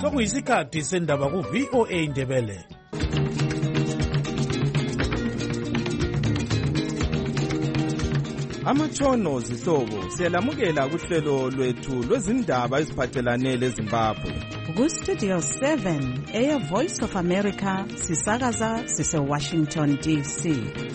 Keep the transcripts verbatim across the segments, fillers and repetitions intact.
sokuyisikhathi sendaba ku-V O A Ndebele. Amatshono zihlobo siyalamukela kuhlelo lwethu lwezindaba eziphathelane leZimbabwe. Ku-Studio seven, Air Voice of America, sisakaza sise-Washington D C.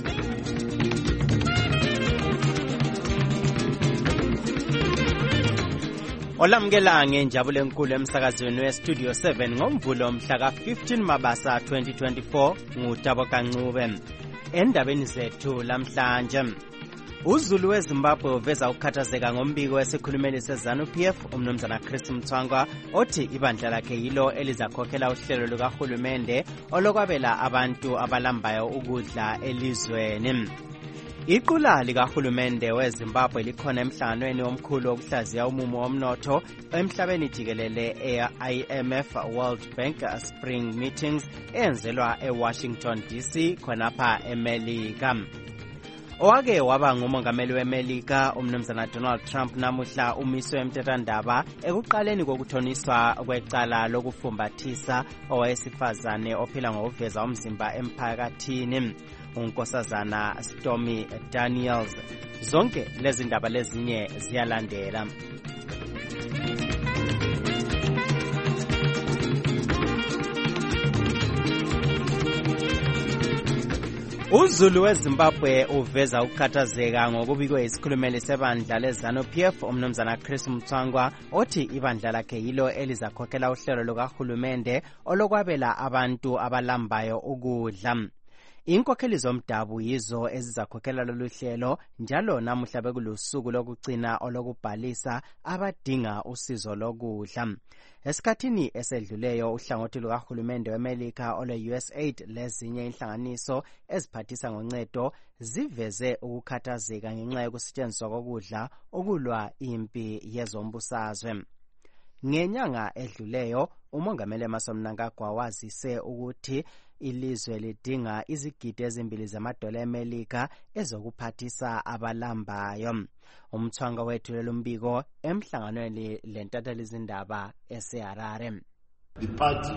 Olamukela ngenjabulo enkulu emsakazweni we-Studio seven ngomvulo mhla ka-fifteen Mabasa twenty twenty-four nguTabo Kancube. Endabeni zethu lamhlanje, uZulu weZimbabwe uveza ukukhathazeka ngombiko wesikhulumeli seZanu-P F umnumzana Chris Mtswangwa othi ibandla lakhe yilo elizakhokhela uhlelo lukahulumende olokwabela abantu abalambayo ukudla elizweni. Iqula likahulumende weZimbabwe likhona emhlanganweni omkhulu wokuhlaziya umumo womnotho emhlabeni jikelele e-I M F World Bank Spring Meetings eyenzelwa eWashington D C khonapha eMelika. Owake waba ngumongameli weMelika umnumzana Donald Trump namuhla umiswe emtethandaba ekuqaleni kokuthoniswa kwecala lokufumbathisa owesifazane ophila ngokuveza umzimba emphakathini, unkosazana Stormy Daniels. Zonke lezi ndaba lezinye ziyalandela. uZulu weZimbabwe uveza ukukhathazeka ngokubikwe isikhulumeli sebandla leZanu-P F umnumzana Chris Mtswangwa othi ibandla lakhe yilo elizakhokhela uhlelo lukahulumende olokwabela abantu abalambayo ukudla. Inkokheli zomdabu yizo ezizakhokhela lolu hlelo njalo namuhla bekulusuku lokugcina olokubhalisa abadinga usizo lokudla. Esikhathini esedluleyo uhlangothi lukahulumende weMelika ole-U S A I D lezinye inhlanganiso eziphathisa ngoncedo ziveze ukukhathazeka ngenxa yokusetshenziswa kokudla ukulwa impi yezombusazwe. Ngenyanga edluleyo umongameli Emmerson Mnangagwa wazise ukuthi ilizwe lidinga izigidi ezimbili zamadola eMelika ezokuphathisa abalambayo. Umthwanga wethulela umbiko emhlanganweni lentathelizindaba eseHarare. The party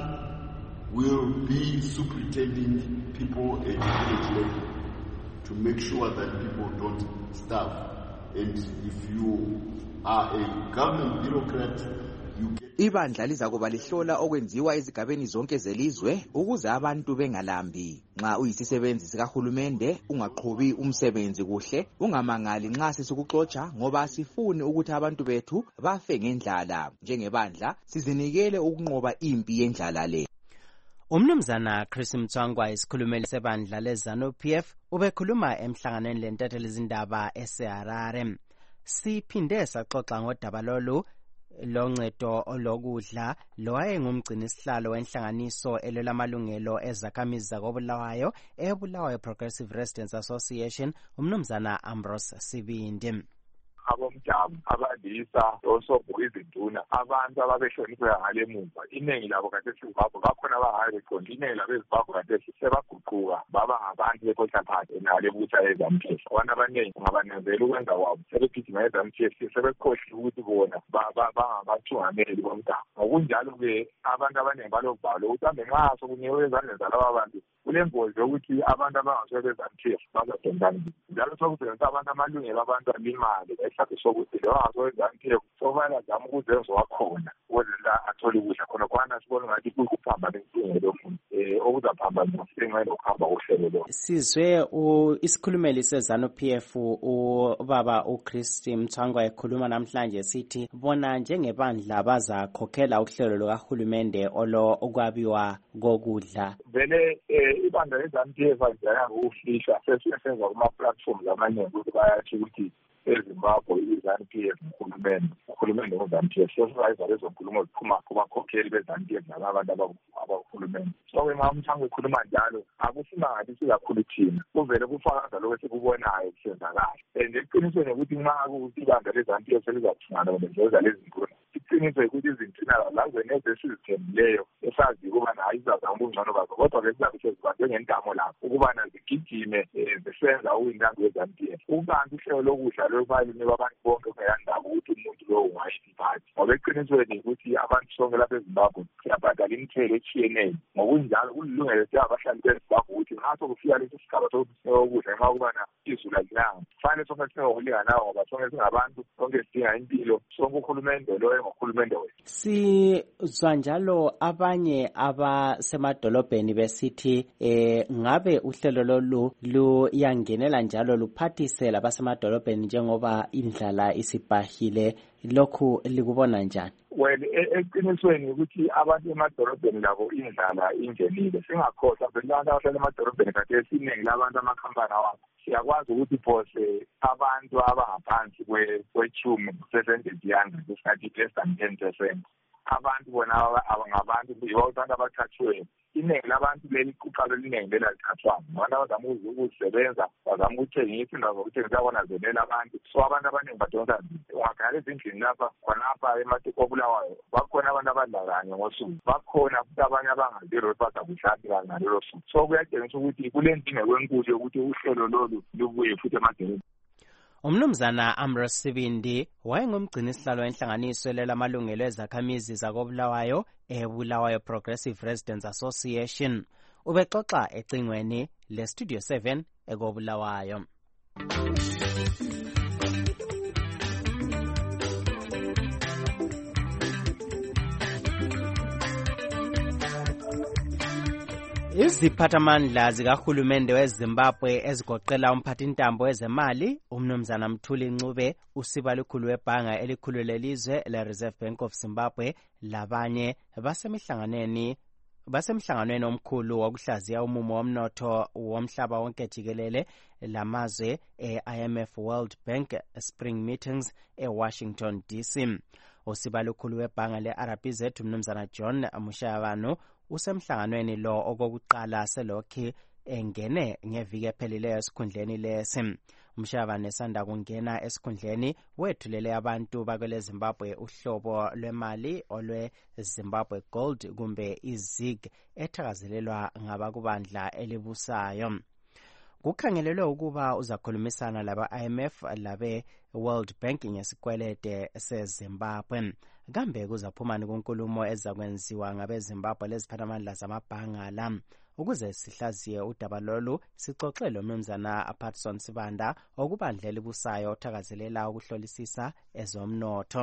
will be superintending people at village level to make sure that people don't starve. And if you are a government bureaucrat, you get ibandla lizakuba lihlola okwenziwa ezigabeni zonke zelizwe ukuze abantu bengalambi. Nxa uyisisebenzi sikahulumende ungaqhubi umsebenzi kuhle, ungamangali nxa sesikuxotsha ngoba sifuni ukuthi abantu bethu bafe ngendlala. Njengebandla sizinikele ukunqoba impi yendlala le. Umnumzana Chris Mtswangwa isikhulumeli sebandla leZanu-P F ubekhuluma emhlanganweni lentathelizindaba eseHarare. Siphinde saxoxa ngodaba lolu loncedo olokudla lowayengumgcini sihlalo wenhlanganiso elolamalungelo ezakhamizi zakobulawayo eBulawayo Progressive Residents Association umnumzana Ambrose Sibindi. Abomdabu abadisa osobhu izinduna abantu ababeshonisiwe ngale mumva iningi labo kade siZimbabwe bakhona abahayi beqonda iningi labo eZimbabwe kade sebaguquka baba ngabantu bekhohla phansi nale butha yeZanu-P F. Abantu abaningi ngabanezela ukwenza kwabo sebegijima eZanu-P F sebekhohle ukuthi bona bangabathungameli bomdabu. Ngokunjalo-ke abantu abaningi balobalo ukuthi ambe nxa sokuniwe ezandleni zalaba bantu kulengozi yokuthi abantu abangasuke beZanu-P F bazadondana. Njalo sokusebenzisa abantu amalungelo abantu alimali sokuthi lo azoZanu-P F sobala zama ukuzenza wakhona ukuze la athole ukudla khona kwana sibona ngathi kukuphamba lenkinga muntu eh okuzaphambana ngenxa yokuhamba kohlelo lo. Sizwe isikhulumeli seZanu-P F ubaba uChris Mtswangwa ekhuluma namhlanje sithi bona njengebandla bazakhokhela uhlelo lokahulumende olo okwabiwa kokudla. Vele ibandla leZanu-P F ajaya ukufisha sesenza kuma platforms amaningi ukuthi bayathi ukuthi eZimbabwe iZanu-P F uhulumende uhulumende weZanu-P F sesizayiza lezo nkulumo ziphuma kubakhokheli beZanu-P F nabantu abahulumende. So wena Mtswangwa ekhuluma njalo akusingathi sizakhulu thina kuvele kufakaza lokho esikubonayo kusenzakala. And iqinisweni ukuthi nxa ukuthi ibandla leZanu-P F selizathungana ngenza lezi zinto iqiniso ukuthi izinto lazo neze sizithembileyo esazi ukuba nayo izazama ubungcono bazo kodwa ke sizabe sezibambe ngentamo lapho ukuba nazigijime zisenza uyintango yeZanu-P F. Ukanti uhlelo lokudla lokubalimi babantu bonke kuyandaba ukuthi umuntu lo ungayiphi phansi ngoba eqinisweni ukuthi abantu sonke lapha eZimbabwe siyabhala imithelo etshiyeneyo. Ngokunjalo kulilungelo abahlali beZimbabwe ukuthi ngaso kufika lesi sigaba sokudla ngenxa ukubana izulu alinanga. Kufanele sonke singokulinganayo ngoba sonke singabantu, sonke sidinga impilo, sonke uhulumende loyo ngohulumende wethu. Sizwa njalo abanye abasemadolobheni besithi eh ngabe uhlelo lolu luyangenela njalo luphathise labasemadolobheni njengoba indlala isibhahile. Lokhu likubona njani? Well, eqinisweni ukuthi abantu emadolobheni labo indlala ingenile. Singakhohlwa abantu abahlala emadolobheni kade esiningi labantu amakhampani awabo. Siyakwazi ukuthi phose abantu abangaphansi kwechumi percentage yanga esikhathi less than ten percent. Abantu bona abangabantu abantu abathathiwe. Iningi labantu leli kuqalo liningi lelalithathwayo. Abantu abazama ukusebenza, bazama ukuthengisa indaba ukuthengisa abonazelela abantu. So abantu abaningi badonsa nzima. Ungagala ezindlini lapha khonapha ematokobulawayo bakhona abantu abadla kanye ngosuku. Bakhona futhi abanye abangaziro basakuhlati ngalelo suku. So kuyatshengisa ukuthi kule nkinga kwenkulu yokuthi uhlelo lolu lubuye futhi emadolobheni. Umnumzana Ambrose Sibindi wayengumgcini sihlalo wenhlanganiso lelamalungelo ezakhamizi zakobulawayo eBulawayo Progressive Residents Association. Ubexoxa ecingweni le Studio seven ekobulawayo. Iziphathamandla zikahulumende weZimbabwe ezigoqela umphathintambo wezemali umnumzana Mthuli Ncube, usiba likhulu webhanga elikhulu lelizwe le-Reserve Bank of Zimbabwe labanye basemihlanganweni basemhlanganweni omkhulu wokuhlaziya umumo womnotho womhlaba wonke jikelele lamazwe e-I M F World Bank Spring Meetings eWashington D C. Usiba likhulu webhanga le-R B Z umnumzana John Mushavano usemhlanganweni lo okokuqala selokhi engene ngeviki ephelileyo esikhundleni lesi. Umshavane esanda kungena esikhundleni wethulele abantu bakwele Zimbabwe uhlobo lwemali olwe Zimbabwe Gold kumbe iZig ethakazelelwa ngabakubandla elibusayo. Kukhangelelwe ukuba uzakhulumisana laba I M F labe World Bank ngesikwelede seZimbabwe. Kambe kuzaphumani kunkulumo ezakwenziwa ngabe Zimbabwe leziphathamandla zamabhanga la. Ukuze sihlaziye udaba lolu sixoxele umnumzana Patson Sibanda okubandla elibusayo othakazelela ukuhlolisisa ezomnotho.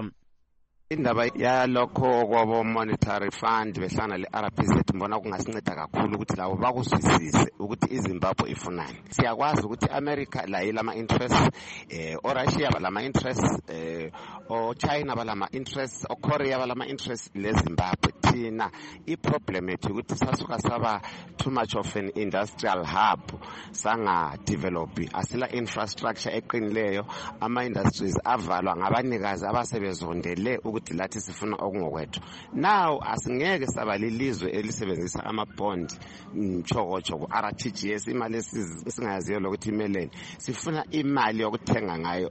Indaba yalokho kwabo monetary fund behlana le-R B Z mbona kungasinceda kakhulu ukuthi labo bakuzwisise ukuthi iZimbabwe ifunani. Siyakwazi ukuthi America la ilama interest, eh o Russia balama interest, eh o China balama interest, o Korea balama interest le Zimbabwe. Thina i-problem ethu ukuthi sasuka saba too much of an industrial hub, sanga develop asila infrastructure eqinileyo, ama industries avalwa ngabanikazi abasebezondele ukuthi lathi sifuna okungokwethu. Now asingeke sabalilizwe elisebenzisa ama bond mchoko R T G S, imali esingayaziyo lokuthi imeleni. Sifuna imali yokuthenga ngayo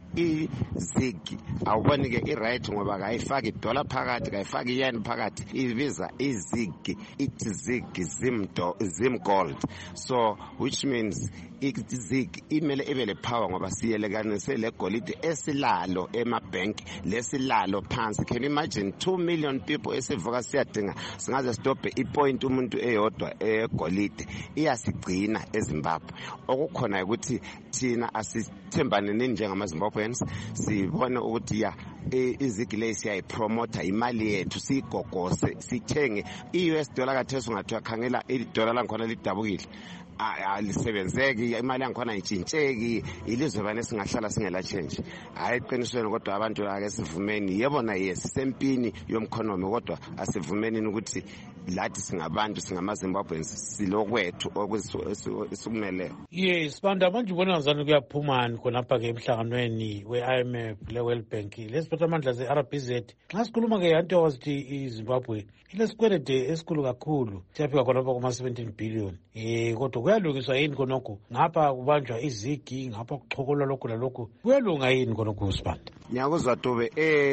iZig. Awuboni ke i-right ngoba kayifaki dollar phakathi, kayifaki yen phakathi, ibiza iZig, it Zig Zimdo Zim Gold. So which means iZig imele ebele power ngoba siyelekanise le golide esilalo emabank lesilalo phansi. Can you imagine two million people esivuka siyadinga singaze stop ipoint umuntu eyodwa egolide iyasigcina eZimbabwe. Okukhona ukuthi thina asithembane njengama Zimbabweans, sibone ukuthi ya iZig le siyayipromote imali yethu sigogose sithenge i-U S dollar kathesu ngathiwa khangela i-dollar lankhona lidabukile alisebenzeki, imali yankhona itshintsheki, ilizwe bane singahlala singela change. Hayi qinisweni kodwa abantu ake sivumeni, yebo na yes sempini yomkhonomi kodwa asivumeni ukuthi lathi singabantu singamaZimbabweans silokwethu okusukumeleyo. Yes, banda manje ubona ngizani kuyaphumani khonapha ke emhlanganweni we-I M F le-World Bank lesiphathamandla ze-R B Z. Xa sikhuluma ke yanto wazithi iZimbabwe ilesikwelede esikhulu kakhulu, siyafika khonapha kuma-seventeen billion. Eh kodwa kuyalungiswa yini khonokho? Ngapha kubanjwa iZig, ngapha kuxhokolwa lokhu lalokhu, kuyalunga yini khonokho Sibanda? Ngiyakuzwa Tobe, eh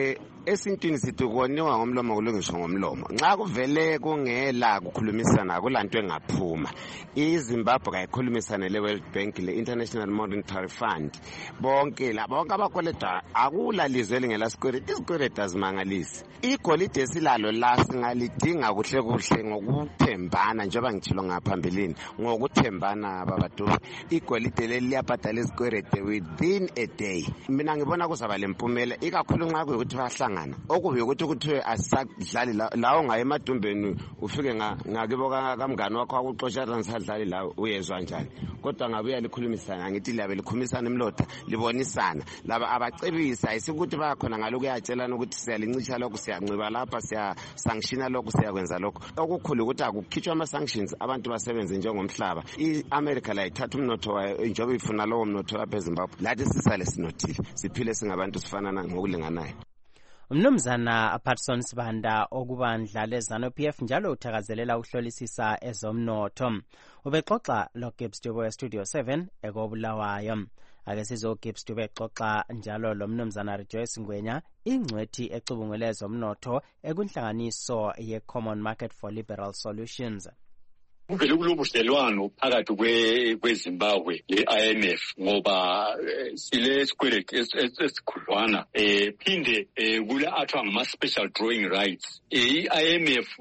esintwini sithi koniwa ngomlomo kulungiswa ngomlomo. Nxa kuvele kungela kukhulumisana akulanto engaphuma. iZimbabwe kayikhulumisane le-World Bank le-International Monetary Fund. Bonke la bonke abakweleta akula lizwe elingela sikweleti, isikweleti azimangalisi. Igolide silalo la singalidinga kuhle kuhle ngokuthembana njengoba ngitshilo ngaphambilini ngokuthembana babadu. Igolide leli liyabhadala isikweleti within a day. Mina ngibona kuzaba lempumela ikakhulu nxa kuyikuthi bahlangana. Okubi ukuthi kuthiwe asadlali lawo ngaye emadumbeni ufike ngakibo kamngani wakho akuxoshana ngisadlali lawo uyezwa njani. Kodwa ngabuya likhulumisana ngithi labe likhulumisana imlotha libonisana. Laba abacebisa ayisikuthi bayakhona ngaloku yatshelana ukuthi siyalincisha lokho siyanciba lapha siya sanctiona lokho siyakwenza lokho. Okukhulu ukuthi akukhitshwa ama sanctions abantu basebenze njengomhlaba. iAmerica la ithatha umnotho wayo njengoba ifuna lowo mnotho lapha eZimbabwe. Lathi sisale sinothile siphile singabantu sifanana ngokulinganayo. Umnumzana Patson Sibanda okubandla leZANU P F njalo uthakazelela ukuhlolisisa ezomnotho. Ubexoxa lo Gibbs Dube Studio seven ekobulawayo. Ake sizo Gibbs Dube exoxa njalo lo mnumzana Rejoice Ngwenya ingcwethi ecubungule ezomnotho ekunhlanganiso ye Common Market for Liberal Solutions. Kuvele kulobudlelwano phakathi kwe kweZimbabwe le-I M F ngoba sile sikweleti esikhudlwana eh phinde kule athwa ngama special drawing rights. i-I M F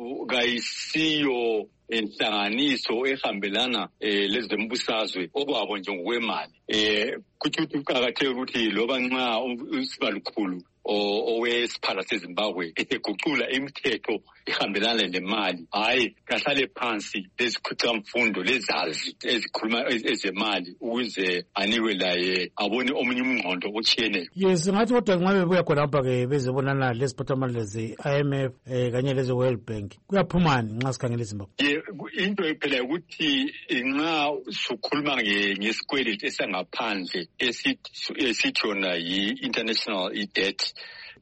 kayisiyo inhlanganiso ehambelana lezembusazwe okwabo nje ngokwemali. Eh kuthi kuqhakatheke ukuthi loba nxa usibalukhulu owesiphala seZimbabwe eguqula imithetho ihambelana nemali, hayi kahlale phansi lezikhuthamfundo lezazi ezikhuluma ezemali ukuze aniwe laye abone omunye umngqondo otshiyeneyo. Yes, ngathi kodwa nxa bebuya khona lapha ke bezibonana leziphathamandla leze-I M F kanye leze-World Bank kuyaphumani nxa sikhangela eZimbabwe? Into phela ukuthi nxa sukhuluma ngesikweleti esangaphandle esithi yona yi-international debt,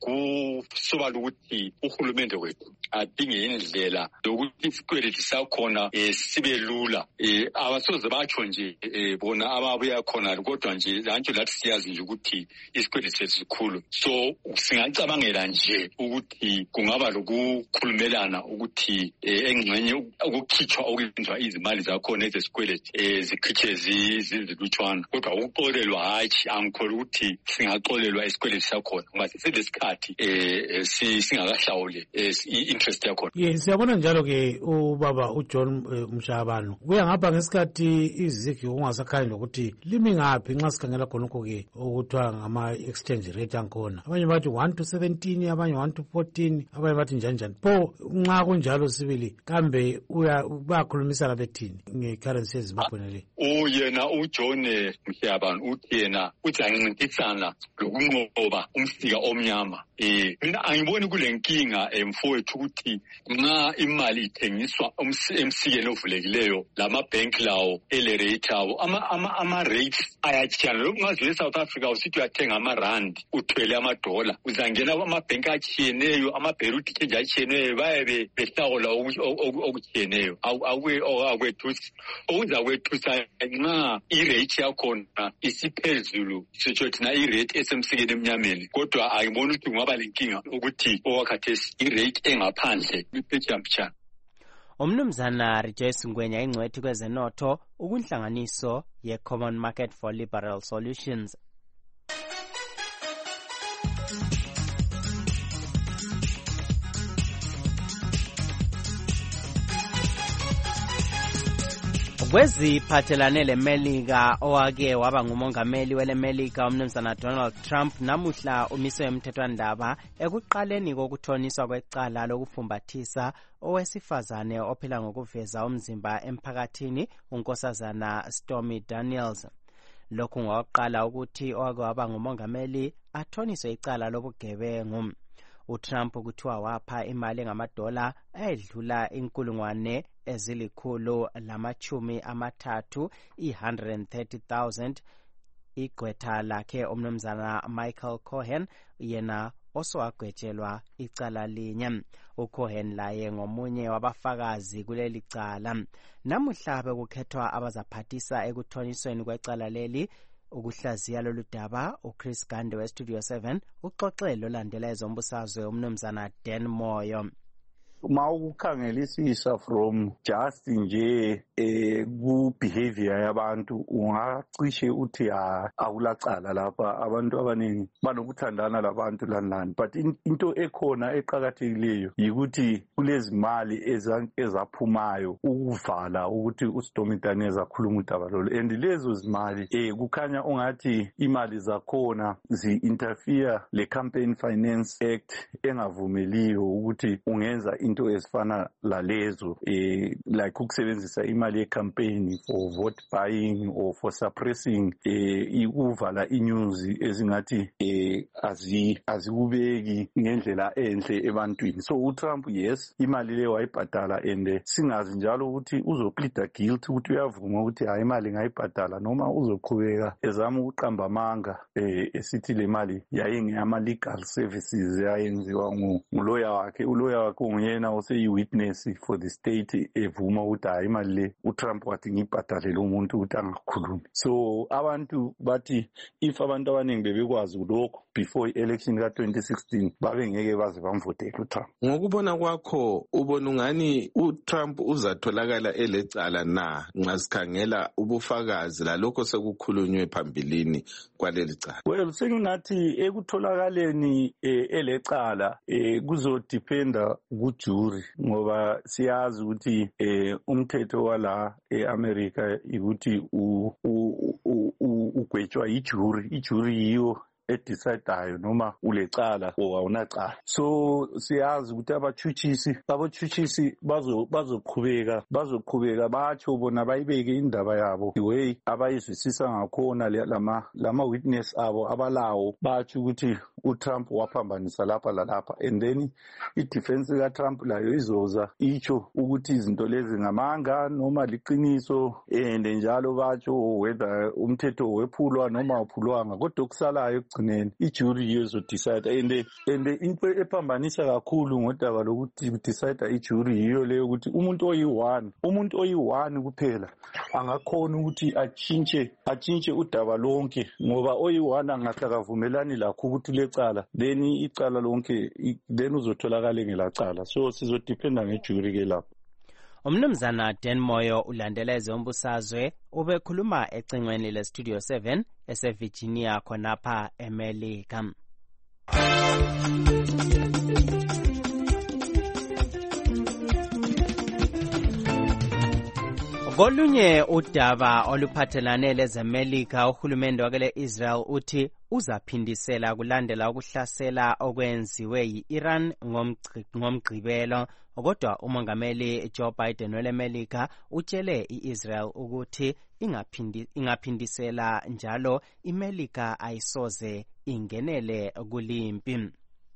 kusoba ukuthi uhulumende wethu adinge indlela yokuthi isikweleti sakhona sibe lula. Abasoze batsho nje bona ababuya khona kodwa nje lantsho lathi siyazi nje ukuthi isikweleti sesikhulu. So singacabangela nje ukuthi kungaba lokukhulumelana ukuthi engxenye ukukhitshwa okwenziwa izimali zakhona ezesikweleti zikhitshwe zizilutshwana. Kodwa ukuxolelwa hatshi angikholwa ukuthi singaxolelwa isikweleti sakhona ngoba sesilesikhathi eh singakahlawule i-interest yakhona. Yes, siyabona njalo ke ubaba uJohn Mshabano kuya ngapha ngesikhathi izigi ungasakhanye ukuthi limi ngaphi nxa sikhangela khonokho ke okuthiwa ngama exchange rate ankhona. Abanye bathi one to seventeen, abanye one to fourteen, abanye bathi njani njani. Pho nxa kunjalo sibili kambe uya bayakhulumisana bethini ngecurrency yeZimbabwe le? Uyena uJohn Mshabano uthi yena uthi ancintisana lokunqoba umsika omnyama. Eh mina angiboni kule nkinga emfowethu ukuthi nxa imali ithengiswa emsikeni ovulekileyo lama bank lawo ele rate awo ama ama ama rates ayachiyana. Lokho ngazwe eSouth Africa usithi uyathenga ama rand uthwele ama dollar uzangena ama bank achiyeneyo ama Beirut change achiyeneyo baye behlawula okuchiyeneyo akwe akwethusi okuza kwethusa nxa i rate yakhona isiphezulu sitsho thina i rate esemsikeni emnyameni. Kodwa ayibona ukuthi ngaba lenkinga ukuthi owakhathesi i-rate engaphandle iphetshana. Umnumzana Rejoice Ngwenya ingcwethi kwezenotho ukunhlanganiso ye-Common Market for Liberal Solutions. Kweziphathelane leMelika owake waba ngumongameli weleMelika umnumzana Donald Trump namuhla umiswe emthethwandaba ekuqaleni kokuthoniswa kwecala lokufumbathisa owesifazane ophila ngokuveza umzimba emphakathini unkosazana Stormy Daniels. Lokhu ngokuqala ukuthi owake waba ngumongameli athoniswe icala lobugebengu. uTrump kuthiwa wapha imali ngamadola ayedlula inkulungwane ezilikhulu lamachumi amathathu i one hundred thirty thousand igqwetha lakhe umnumzana Michael Cohen yena osowagwetshelwa icala linye. uCohen laye ngomunye wabafakazi kuleli cala. Namuhla bekukhethwa abazaphathisa ekuthonisweni kwecala leli ukuhlaziya lolu daba uChris Gande weStudio seven uxoxele olandela ezombusazwe umnumzana Dan Moyo. Uma ukukhangelisisa from just nje eh ku behavior yabantu ungacishe uthi awulacala lapha abantu abaningi banokuthandana labantu lanlani, but into ekhona eqhakathekileyo yikuthi kulezi mali ezaphumayo ukuvala ukuthi uStormy Daniels akhuluma udaba lolu, and lezo zimali eh kukhanya ungathi imali zakhona zi-interfere le Campaign Finance Act engavumeliyo ukuthi ungenza into ezifana lalezo eh like ukusebenzisa imali yecampaign for vote buying or for suppressing eh ukuvala inews ezingathi eh azi azikubeki ngendlela enhle ebantwini. So uTrump yes imali le wayibhadala and singazi njalo ukuthi uzopleada guilty ukuthi uyavuma ukuthi hayi imali ngayibhadala noma uzoqhubeka ezama ukuqamba amanga eh esithi le mali yayingeyama legal services yayenziwa ngulawyer wakhe. Ulawyer wakhe unguyena ose-witness for the state evuma ukuthi hayi imali le uTrump wathi ngibhadalele umuntu ukuthi angakhulumi. So abantu bathi if abantu abaningi bebekwazi lokho before i-election ka twenty sixteen babe ngeke baze bamvotele uTrump. Ngokubona kwakho ubona ungani uTrump uzatholakala elecala na nxa sikhangela ubufakazi lalokho sekukhulunywe phambilini kwaleli cala? Well, sengingathi ekutholakaleni elecala kuzodependa kujury ngoba siyazi ukuthi umthetho wala eAmerica ukuthi ugwetshwa ijury. Ijury yiyo edecidayo noma ulecala or awunacala. So siyazi ukuthi abachuchisi abachuchisi bazo bazoqhubeka bazoqhubeka batsho bona bayibeke indaba yabo the way abayizwisisa ngakhona lama lama witness abo abalawo batsho ukuthi uTrump waphambanisa lapha lalapha, and then i-defense kaTrump layo izoza itsho ukuthi izinto lezi ngamanga noma liqiniso, and njalo batsho whether umthetho wephulwa noma uphulwanga. Kodwa kusalayo ekugcineni ijury yezo decide, and and into ephambanisa kakhulu ngodaba lokuthi decide ijury yiyo leyo ukuthi umuntu oyi-one umuntu oyi-one kuphela angakhona ukuthi achinche achinche udaba lonke, ngoba oyi-one angahlakavumelani lakho ukuthi lecala then icala lonke then uzotholakala ngelacala. So sizodependa ngejury ke lapho. Umnumzana Dan Moyo ulandela ezombusazwe ubekhuluma ecingweni leStudio seven eseVirginia khonapha eMelika. Kolunye udaba oluphathelane lezemelika uhulumende wakele Israel uthi uzaphindisela kulandela ukuhlasela okwenziwe yi-Iran ngomgqibelo, kodwa umongameli Joe Biden welemelika utshele i-Israel ukuthi ingaphindi ingaphindisela njalo imelika ayisoze ingenele kulimpi.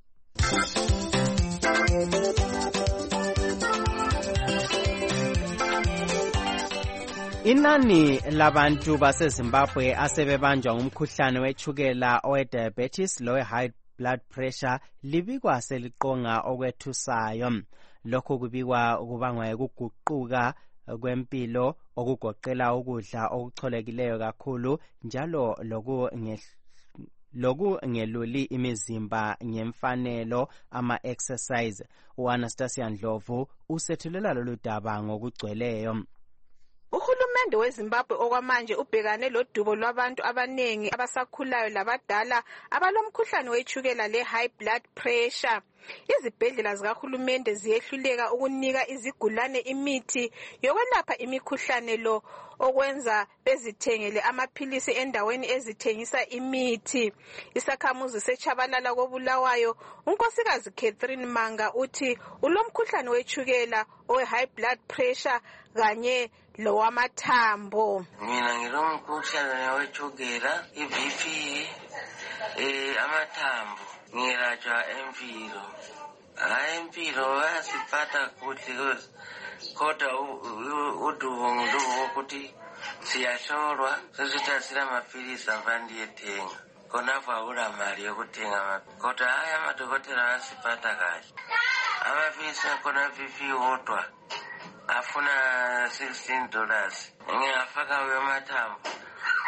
Inani labantu baseZimbabwe asebebanjwa ngumkhuhlane wechukela owe-diabetes lowe-high blood pressure libikwa seliqonga okwethusayo. Lokho kubikwa kubangwa ukuguquka kwempilo okugoqela ukudla okucholekileyo kakhulu njalo loku loku ngeluli imizimba ngemfanelo ama-exercise. U-Anastasia Ndlovu usethulela lolu daba ngokugcweleyo. Uhulumende weZimbabwe okwamanje ubhekane lodubo lwabantu abanengi abasakhulayo labadala abalomkhuhlane wechukela le-high blood pressure. Izibhedlela zikahulumende ziyehluleka ukunika izigulane imithi yokwelapha imikhuhlane lo, okwenza bezithengele amaphilisi endaweni ezithengisa imithi. Isakhamuzi seChabalala koBulawayo unkosikazi Catherine Manga uthi ulomkhuhlane wechukela owe-high blood pressure kanye lowamathambo. Mina ngilomkhuhlane wechukela i-B P eh amathambo ngiyelatshwa empilo. Hayi impilo yasiphatha kuhle kodwa udubo ngidubo ukuthi siyahlolwa sesithatha sila amaphilisi avandiyethenga khonapho akula mali yokuthenga, kodwa hayi amadokotela asiphatha kahle. Amaphilisi akhona B P wodwa afuna sixteen dollars. Ngiyafaka amathambo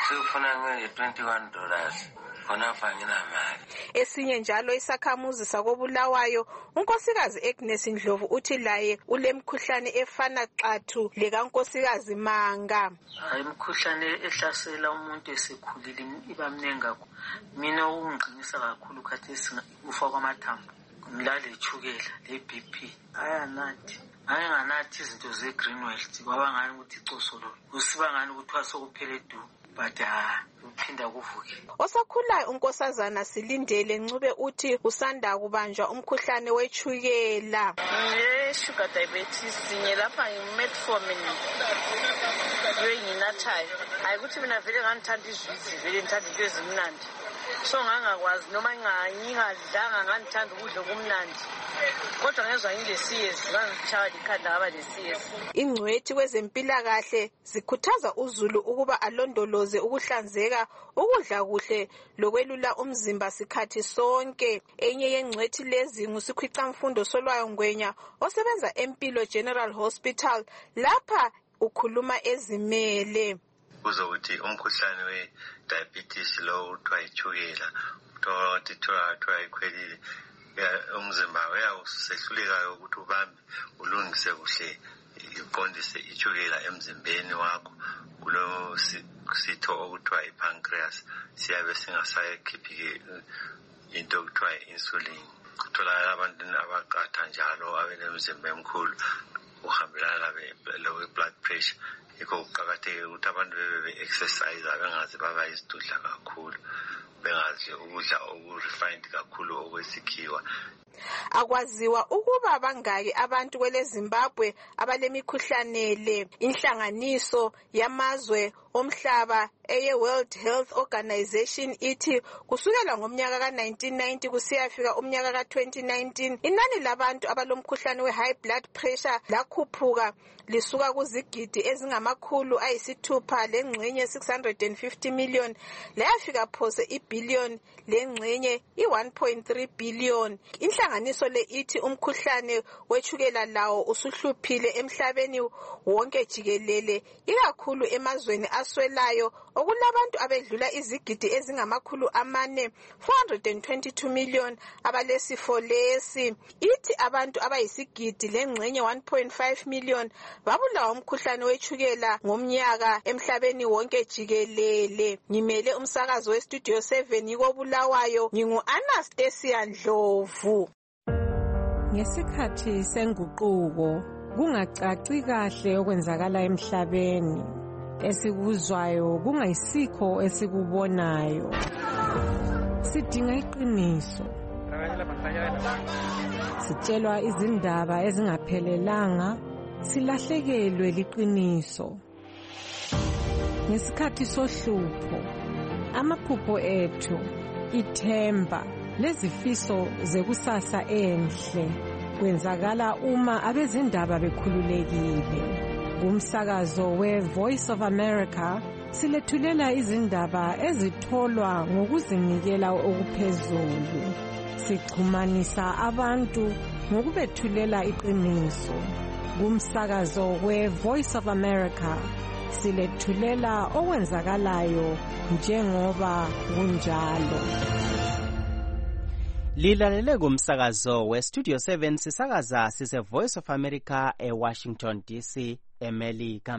sekufuna ngene twenty-one dollars khona fanginamali. Esinye njalo isakhamuzi sakobulawayo unkosikazi Agnes Ndlovu uthi laye ulemkhuhlane efana xathu lekankosikazi Manga. Hayi imkhuhlane ehlasela umuntu esekhulile ibamnengi kakhulu. Mina ungqinisa kakhulu khathesi ufa kwamathambo. Ngilale ichukela le B P. Ayanathi. Ayenganathi izinto ze Greenwell kwaba ngani ukuthi icosolo. Usiba ngani ukuthi wasokuphele du. But ah uphinda kuvuke. Osakhulayo unkosazana Silindele Ncube uthi usanda kubanjwa umkhuhlane wechukela. Ngiye sugar diabetes sinye lapha ngimetformin. Yiyo nginathayo. Hayi ukuthi mina vele ngangithanda izwitsi vele ngithanda into ezimnandi. So ngangakwazi noma ngingadlanga ngangithanda ukudla okumnandi. Kodwa ngezwa ngilesiyezi ngangitshaya ikhanda aba lesiyezi. Ingcwethi kwezempilakahle zikhuthaza uZulu ukuba alondoloze ukuhlanzeka, ukudla kuhle lokwelula umzimba sikhathi sonke. Enye yengcwethi lezi ngusikhwicamfundo Solwayo Ngwenya osebenza eMpilo General Hospital lapha ukhuluma ezimele. Uzokuthi umkhuhlane we diabetes lo uthiwa ichukela uthi thola ikhwelile umzimba uyasehluleka ukuthi ubambe ulungise kuhle iqondise ichukela emzimbeni wakho kulo sitho okuthiwa ipancreas siyabe singasayikhiphi into okuthiwa insulin. Kutholakala abantu abaqatha njalo abenemizimba emkhulu uhambelana lowe blood pressure. Yikho kuqakatheke ukuthi abantu bebe exercise bengazi baba isidudla kakhulu bengazi ukudla oku-refined kakhulu okwesikhiwa. Akwaziwa ukuba bangaki abantu kwele Zimbabwe abalemikhuhlane le. Inhlanganiso yamazwe omhlaba eye World Health Organization ithi kusukela ngomnyaka ka nineteen ninety kusiyafika umnyaka ka twenty nineteen inani labantu abalomkhuhlane we high blood pressure lakhuphuka lisuka kuzigidi ezingamakhulu ayisithupha lengxenye six hundred fifty million layafika phose ibillion lengxenye i one point three billion. Inhlanganiso le ithi umkhuhlane wechukela lawo usuhluphile emhlabeni wonke jikelele ikakhulu emazweni aswelayo okulabantu abedlula izigidi ezingamakhulu amane four hundred twenty-two million abalesifo lesi. Ithi abantu abayisigidi lengxenye one point five million babulawa umkhuhlane wechukela ngomnyaka emhlabeni wonke jikelele. Ngimele umsakazo we Studio seven yikobulawayo ngingu Anastasia Ndlovu. Ngesikhathi senguquko kungacaci kahle okwenzakala emhlabeni. Esikuzwayo kungayisikho esikubonayo. Sidinga iqiniso. Sitshelwa izindaba ezingaphelelanga, silahlekelwe liqiniso. Ngesikhathi sohlupho, amaphupho ethu, ithemba lezifiso zekusasa enhle kwenzakala uma abezindaba bekhululekile. Kumsakazo we Voice of America silethulela izindaba ezitholwa ngokuzinikela okuphezulu. Sixhumanisa abantu ngokubethulela iqiniso. Kumsakazo we Voice of America silethulela okwenzakalayo njengoba kunjalo. Lilalele kumsakazo we Studio seven sisakaza sise Voice of America e Washington D C eMelika.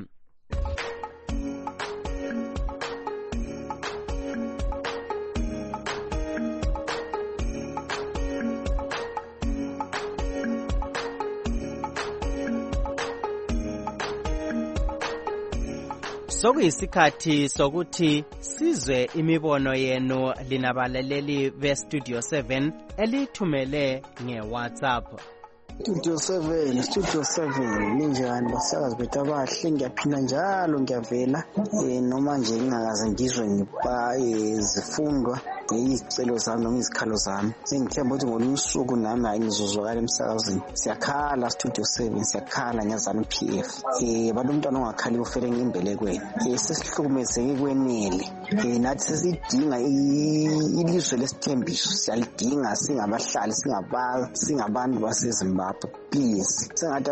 Sokuyisikhathi sokuthi sizwe imibono yenu linabalaleli be Studio seven elithumele nge WhatsApp. Studio seven, Studio seven, ninjani basakazi bethu abahle, ngiyaphinda njalo ngiyavela eh noma nje ngingakaze ngizwe ngiba izifundwa izicelo zami noma izikhalo zami. Sengithemba ukuthi ngolunye usuku nami ayingizozwakala emsakazweni. Siyakhala Studio seven, siyakhala ngezana P F. Eh abantu umntwana ongakhali ufele ngembelekweni. Eh sesihlukumezeke kwenele. Eh nathi sesidinga ilizwe lesithembiso. Siyalidinga singabahlali singaba singabantu baseZimbabwe. Please sengathi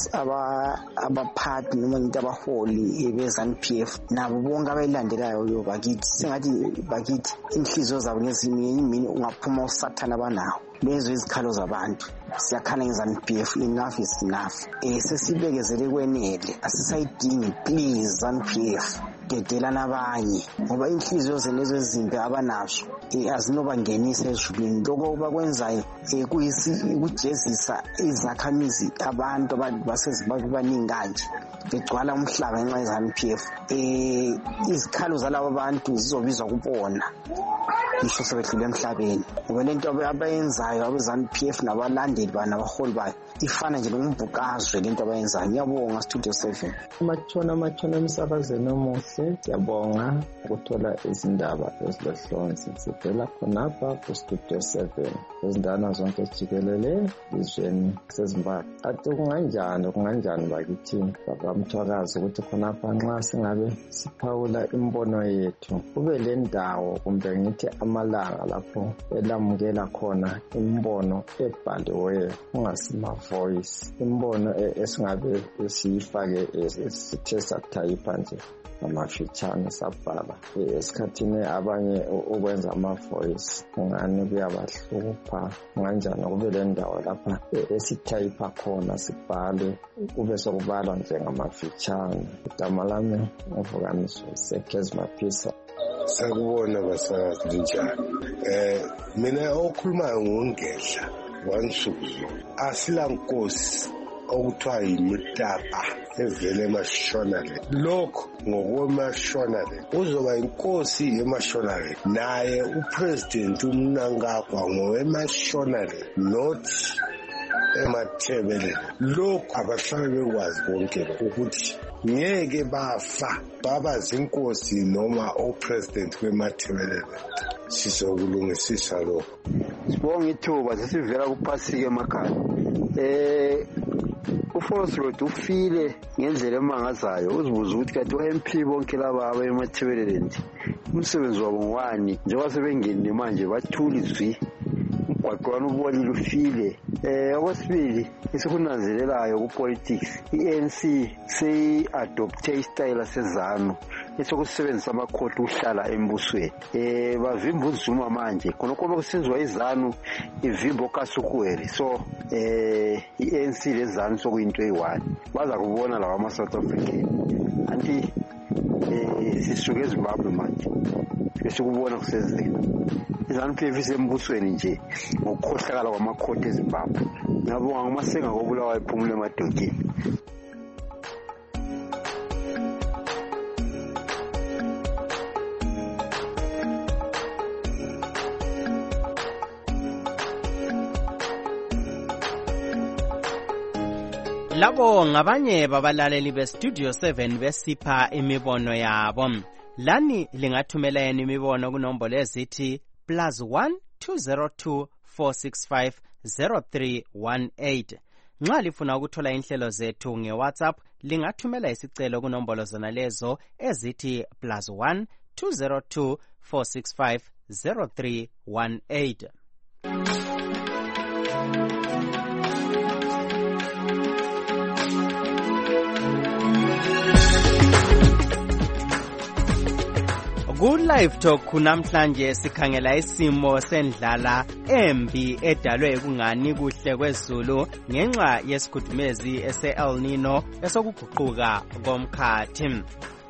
aba abaphathi noma ngithi abaholi bezana P F nabo bonke abayilandelayo yo bakithi sengathi bakithi inhliziyo zabo ngezimi imini ungaphuma usathana abanawo bezwe izikhalo zabantu. Siyakhala ngezana P F, enough is enough. Eh sesibekezele kwenele asisayidingi please zana P F. Dedela nabanye ngoba inhliziyo zenezo ezimbi abanazo eh azinobangenisa ezulwini lokho bakwenzayo eh kuyisi ukujezisa izakhamizi abantu baseZimbabwe baningi kanje begcwala umhlaba ngenxa yezana P F. Eh izikhalo zalabo bantu zizobizwa kubona ngisho sebedlule emhlabeni ngoba lento abayenzayo abezana P F nabalandeli bana abaholi bayo ifana nje nombukazwe lento abayenzayo. Ngiyabonga Studio seven. Machona machona emsakazweni omuhle, ngiyabonga ukuthola izindaba ezilohlonzi sivela khonapha ku Studio seven. Izindana zonke jikelele izweni seZimbabwe. Athi kunganjani kunganjani bakithi babamthwakazi ukuthi khonapha nxa singabe siphawula imbono yethu kube le ndawo kumbe ngithi amalanga lapho elamukela khona imbono ebhaliweyo ungasima voice imbono esingabe siyifake esithe sathayipha nje amafitshane sabhala esikhathini abanye ukwenza ama-voice ngani kuyabahlupha kanjani kube le ndawo lapha esithayipha khona sibhale kube sokubalwa njengamafitshane. Igama lami nguvukaniso Sekhez Maphisa. Sakubona basakazi njani. Eh mina okhulumayo ngongedla wansuku asila nkosi okuthiwa yiMutapa evele eMashonale. Lokho ngokweMashonale uzoba inkosi yeMashonale naye upresident uMnangagwa ngoweMashonale not eMathebele. Lokho abahlali bekwazi bonke ukuthi ngeke bafa baba zinkosi noma opresident weMathebele. Sizokulungisisa lokho. Sibonga ithuba sesivela kuphasike emakhaya. Eh uForest ufile ngendlela emangazayo uzibuza ukuthi kanti u-M P bonke laba abemathebelele nje umsebenzi wabo ngwani njengoba sebengeni manje bathuli zwi umgwaqwana ubonile ufile. Eh okwesibili esikunanzelelayo kupolitics i-N C seyi-adopte istyle sezanu esokusebenzisa amakhoti uhlala embusweni. Eh bavimba uZuma manje khonokho bekusenziwa izanu ivimbo kaSukuwele. So eh i-N C lezanu sokuyinto eyi-one baza kubona lawa ama-South African anti eh sisuke eZimbabwe manje bese kubona kusenzeka izanu P F isembusweni nje ngokukhohlakala kwamakhoti eZimbabwe. Ngiyabonga ngomasenga kobulawa iphumule emadokeni. Labo ngabanye babalaleli beStudio seven besipha imibono yabo. Lani lingathumela yena imibono kunombolo ezithi plus one two zero two four six five zero three one eight. Nxa lifuna ukuthola inhlelo zethu ngeWhatsApp lingathumela isicelo kunombolo zona lezo ezithi plus one two zero two four six five zero three one eight. Good Life Talk kunamhlanje sikhangela isimo sendlala embi edalwe kungani kuhle kwezulu ngenxa yesikhudumezi ese-El Nino esokuguquka komkhathi.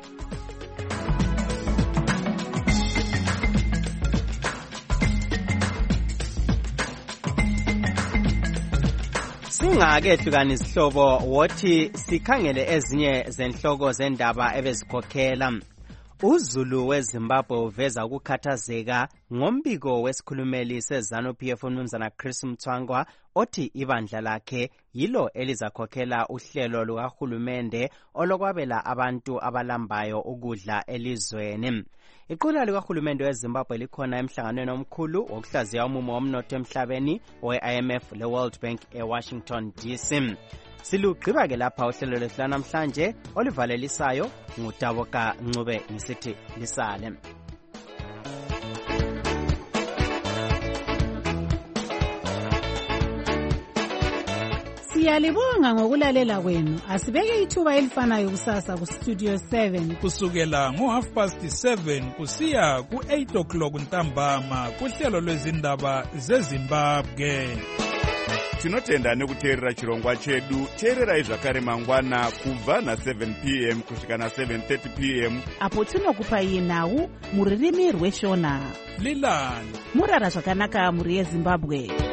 Singake hlukana isihlobo wothi sikhangele ezinye zenhloko zendaba ebezikhokhela. uZulu weZimbabwe uveza ukukhathazeka ngombiko wesikhulumeli seZanu-P F uMnumzana Chris Mthwangwa othi ibandla lakhe yilo elizakhokhela uhlelo lukahulumende olokwabela abantu abalambayo ukudla elizweni. Iqula likahulumende weZimbabwe likhona emhlanganweni omkhulu wokuhlaziya umumo womnotho emhlabeni we-I M F le-World Bank eWashington D C. Silugqiba-ke lapha uhlelo lwethu namhlanje olivalelisayo nguTaboka Ncube ngisithi lisale. Siyalibonga ngokulalela kwenu. Asibeke ithuba elifanayo kusasa ku Studio seven kusukela ngo half past seven kusiya ku eight o'clock ntambama kuhlelo lwezindaba zeZimbabwe. Tinotenda nekuteerera chirongwa chedu. Teererai zvakare mangwana kubva na seven p m kusvika na seven thirty p m apo tinokupai nhau muririmi rweshona. Lilani murara zvakanaka muri yeZimbabwe.